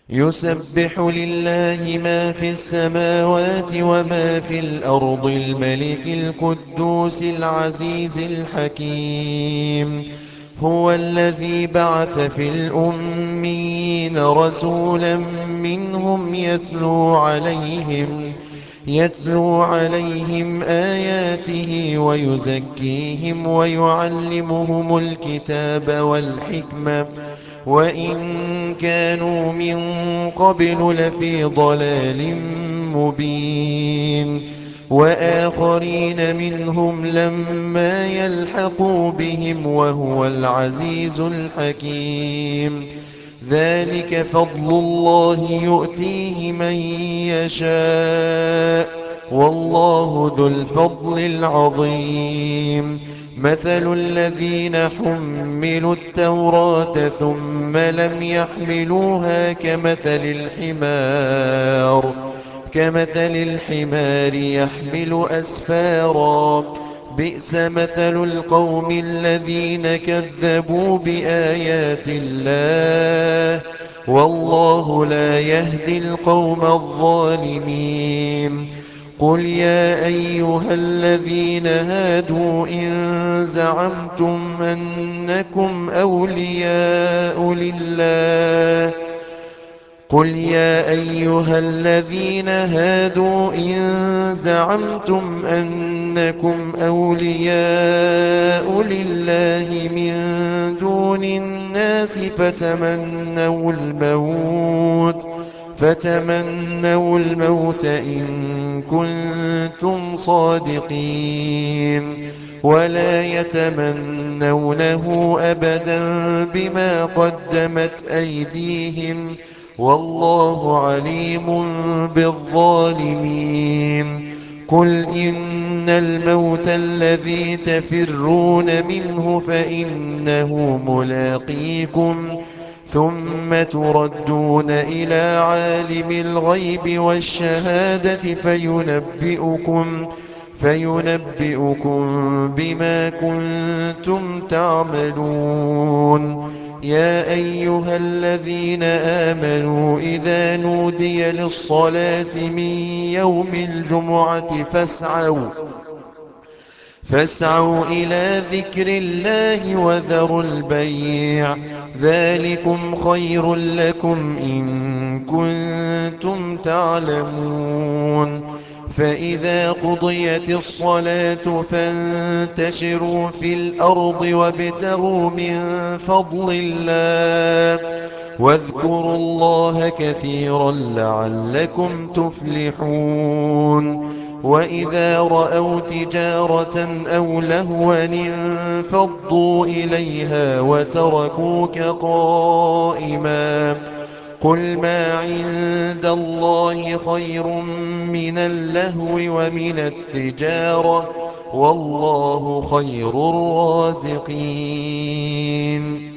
يسبح لله ما في السماوات وما في الأرض الملك القدوس العزيز الحكيم. هو الذي بعث في الأميين رسولا منهم يتلو عليهم آياته ويزكيهم ويعلمهم الكتاب والحكمة وإن كانوا من قبل لفي ضلال مبين. وآخرين منهم لما يلحقوا بهم وهو العزيز الحكيم. ذلك فضل الله يؤتيه من يشاء والله ذو الفضل العظيم. مثل الذين حملوا التوراة ثم لم يحملوها كمثل الحمار يحمل أسفارا. بئس مثل القوم الذين كذبوا بآيات الله والله لا يهدي القوم الظالمين. قل يا أيها الذين هادوا إن زعمتم أنكم أولياء لله قل يا أيها الذين هادوا إن زعمتم أنكم أولياء لله من دون الناس فتمنوا الموت إن كنتم صادقين ولا يتمنونه أبدا بما قدمت أيديهم والله عليم بالظالمين. قل إن الموت الذي تفرون منه فإنه ملاقيكم ثم تردون إلى عالم الغيب والشهادة فينبئكم بما كنتم تعملون. يا أيها الذين آمنوا إذا نودي للصلاة من يوم الجمعة فاسعوا إلى ذكر الله وذروا البيع ذلكم خير لكم إن كنتم تعلمون. فإذا قضيت الصلاة فانتشروا في الأرض وابتغوا من فضل الله واذكروا الله كثيرا لعلكم تفلحون. وإذا رأوا تجارة أو لهوا انفضوا إليها وتركوك قائما. قل ما عند الله خير من اللهو ومن التجارة والله خير الرازقين.